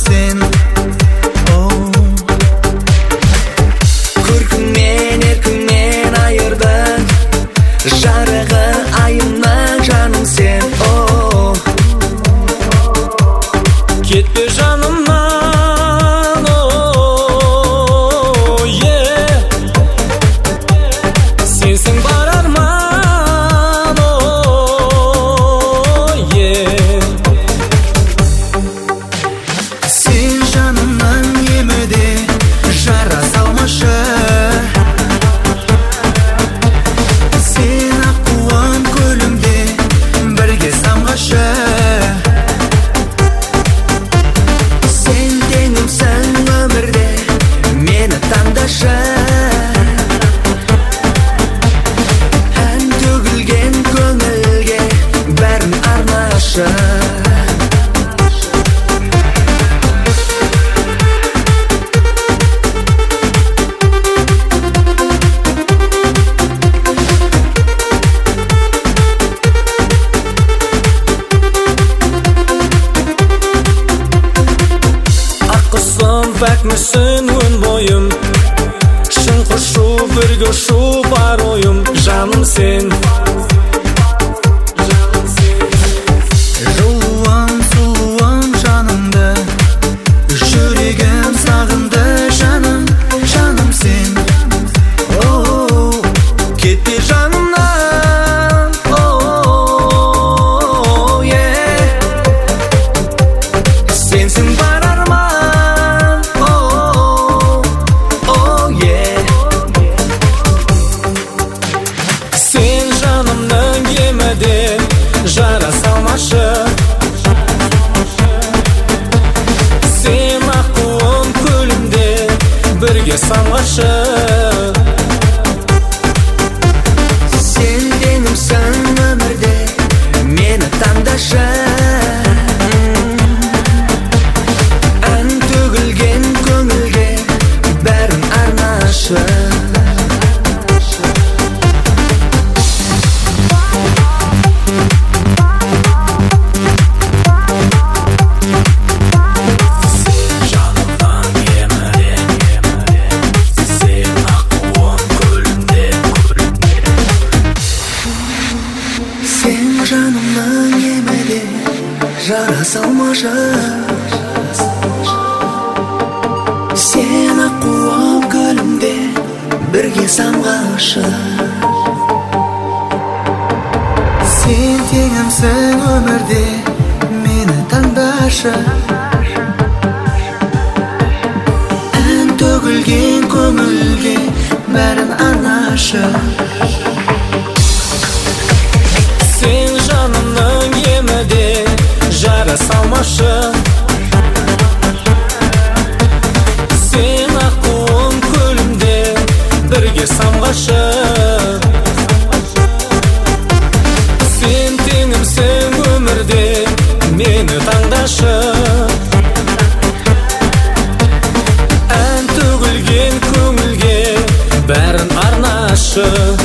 sen. Көркіңмен еркіңмен айырдың, жарығы айымнан жаным сен. Кетпе жанымнан, сенсің бар арман, Сен жанымнан емеде жара салмашы, сен аққуым көлімде бірге самғашы. Сен теңімсің өмірде, мені таңдашы. Ән төгілген көңілге бәрін арнашы. Бәкмісін өн бойым, шын құшу бірге ұшу бар ойым, жаным сен. Жылуым, сұлуым жанымды, жүрегім сағынды жаным, жаным сен. Кетпе жанымнан, сенсің бар арман, Сен жанымның емеде жара салмашы, сен аққуым көлімде бірге самғашы. Сен теңімсің өмірде, мені таңдашы. Ән төгілген көңілге бәрін арнашы. Сен жанымның емеде жара салмашы, сен аққуым көлімде бірге самғашы. Сен теңімсің өмірде, мені таңдашы. Ән төгілген көңілге бәрін арнашы. Сен жанымның емеде жара салмашы, сен аққуым көлімде бірге самғашы. Сен теңімсің өмірде, мені таңдашы. Ән төгілген көңілге бәрін арнашы.